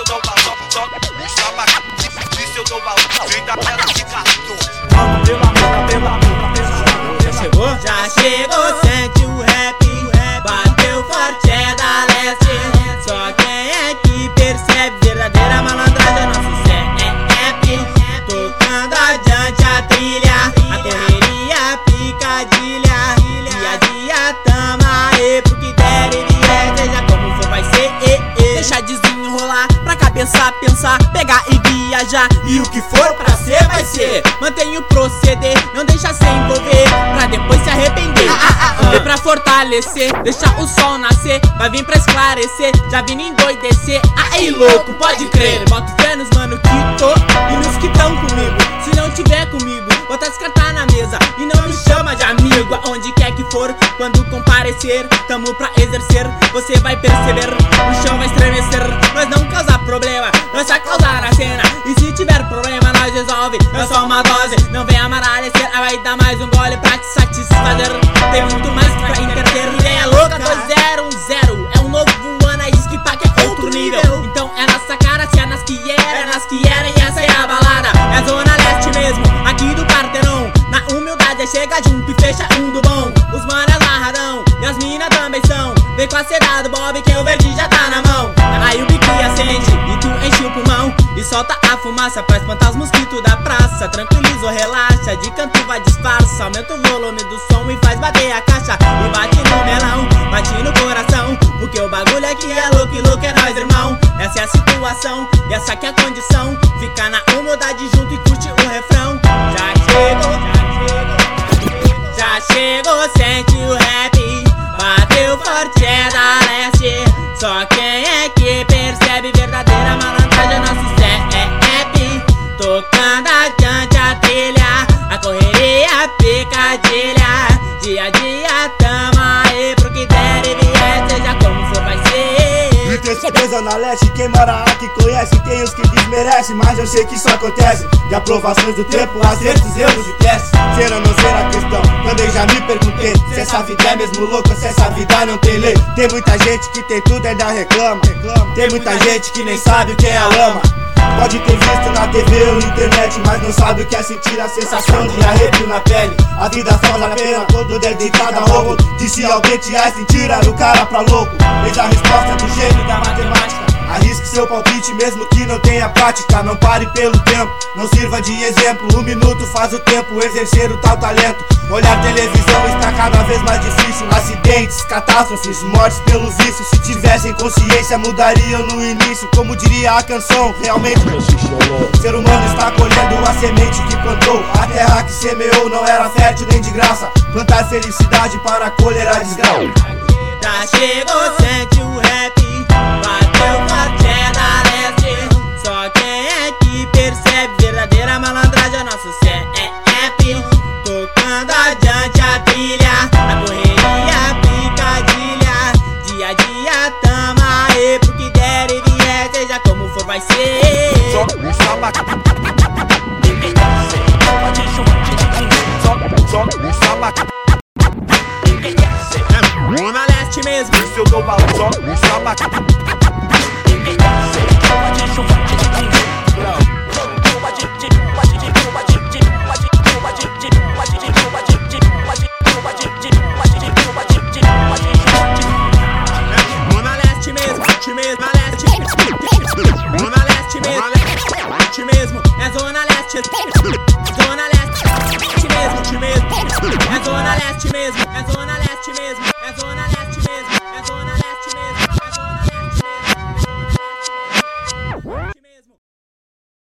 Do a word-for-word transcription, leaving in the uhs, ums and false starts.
eu dou valor, só me chama, disse eu dou valor, vem da tela de cartão. Vamos pela boca, pela boca. Já chegou? Já chegou, sente o rap, bateu forte, é da leste. Só quem é que percebe verdadeira malandragem é nosso C E P. Tocando adiante a trilha, a correria, picadilha. Dia a dia tamo aí pro que der e vier, seja como for vai ser. Deixa desenrolar, pra cabeça pensar, pegar e viajar. E o que for pra ser, vai ser. Mantenha o proceder, não deixa se envolver, pra depois se arrepender. ah, ah, ah. Vem pra fortalecer, deixa o sol nascer, vai vir pra esclarecer, já vim endoidecer. Aí louco, pode crer, boto fé nos mano que tô e nos que tão comigo. Se não tiver comigo, bota as cartas na mesa e não me chama de amigo. Aonde quer que for, quando comparecer, tamo pra exercer, você vai perceber, o chão vai estremecer. Nós não causar problema, nós só causar a cena. E se tiver problema, nós resolve, é só uma dose. Não vem amaralecer, ah, vai dar mais um gole pra te satisfazer. Tem muito mais pra interter, ideia louca dois zero um zero. É um novo ano, é isso que paga é outro nível. Então é nossa cara, se é nas que era, é nas que era. E essa é a balada, é a zona leste mesmo, aqui do Partenon. Na humildade é chega junto e fecha um do bom. Os manas amarradão, e as minas também são. Vem com a seda do Bob que o verde já tá na mão. Aí o bico acende e tu enche o pulmão e solta a fumaça pra espantar os mosquitos da praça. Tranquiliza ou relaxa, de canto vai disfarça. Aumenta o volume do som e faz bater a caixa. E bate no melão, bate no coração, porque o bagulho aqui é louco e louco é nós, irmão. Essa é a situação e essa que é a condição. Fica na humildade junto e curte o refrão. Já chegou, já chegou, sente o rap, bateu forte, é da leste. Só quem é que percebe verdadeira malandragem é nosso C E P. Tocando adiante a trilha, a correria, picadilha. Dia a dia tamo aí pro que der e vier, seja como for vai ser. E tem certeza na leste, quem mora aqui conhece. Tem os que desmerecem, mas eu sei que isso acontece. De aprovações do tempo, acertos, erros e testes. Ser ou não ser a questão, também já me perguntei se essa vida é mesmo louca, se essa vida não tem lei. Tem muita gente que tem tudo e ainda reclama. Tem muita gente que nem sabe o que é a lama. Pode ter visto na T V ou na internet, mas não sabe o que é sentir a sensação de arrepio na pele. A vida só vale a pena quando dedicada a roubo. Disse Albert Einstein, tirar o cara pra louco. Eis a resposta do gênio da matemática. Arrisque seu palpite mesmo que não tenha prática. Não pare pelo tempo, não sirva de exemplo. Um minuto faz o tempo exercer o tal talento. Olhar televisão está cada vez mais difícil. Acidentes, catástrofes, mortes pelo vício. Se tivessem consciência mudariam no início. Como diria a canção, realmente o ser humano está colhendo a semente que plantou. A terra que semeou não era fértil nem de graça. Plantar felicidade para colher a desgraça. Já chegou, sente o rap, bateu forte, é da leste. Só quem é que percebe verdadeira malandragem é nosso C E P. Tocando adiante a trilha, a correria, picadilha. Dia a dia tamo aí pro que der e vier, seja como for vai ser. Só me chama, só me chama. Zona leste mesmo, Se eu dou valor, só me chama. Zona leste mesmo, te mesmo, leste. Zona leste mesmo, te mesmo, é zona leste. Zona leste, te mesmo, te mesmo, é zona leste mesmo, é zona leste mesmo.